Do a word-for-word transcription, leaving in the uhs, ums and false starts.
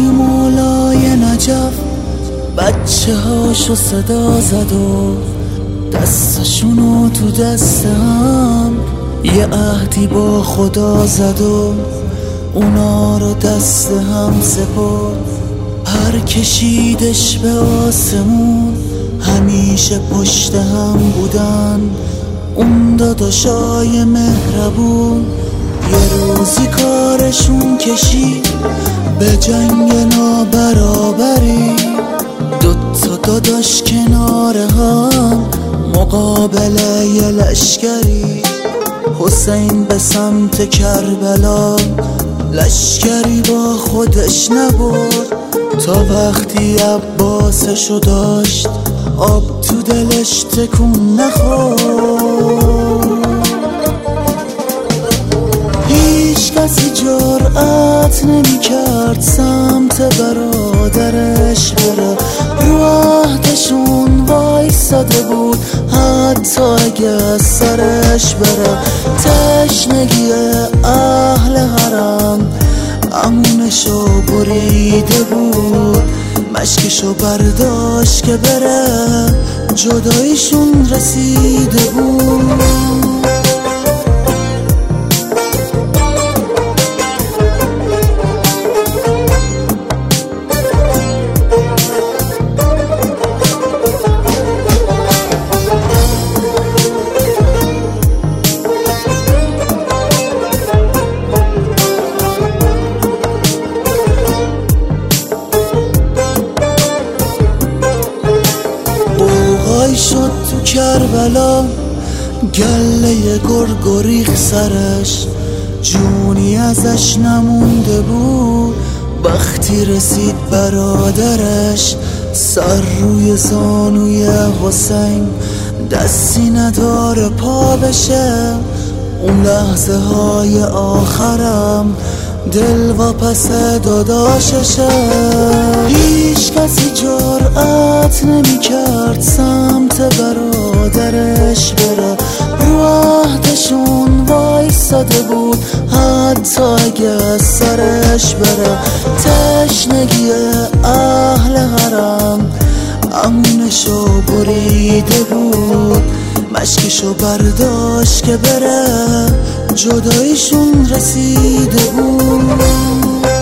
مولای نجف بچه هاشو صدا زد و دستشونو تو دست هم یه عهدی با خدا زد و اونا رو دست هم سپرد. پر کشیدش به آسمون، همیشه پشت هم بودن اون داداشای مهربون. یه روزی کارشون کشید به جنگ نابرابری، دوتا داداش کنار هم مقابل یه لشکری. حسین به سمت کربلا لشکری با خودش نبرد، تا وقتی عباسشو داشت آب تو دلش تکون نخورد. هیچ کسی جرأت نمی کرد سمت برادرش بره، رو عهدشون وایساده بود حتی اگه از سرش بره. تشنگی اهل حرم امونشو بریده بود، مشکشو برداشت که بره، جداییشون رسیده بود. شد تو کربلا گله گرگریخ سرش، جونی ازش نمونده بود. وقتی رسید برادرش سر روی زانوی حسین، دستی نداره پا بشه. اون لحظه های آخرم دل و پس داداششه. هیچ کسی جرأت نمی کرد سمت برادرش بره، رو عهدشون وایساده بود حتی اگه از سرش بره. تشنگی اهل حرم امونشو بریده بود، مشکشو برداشت که بره، جداییشون رسیده بود.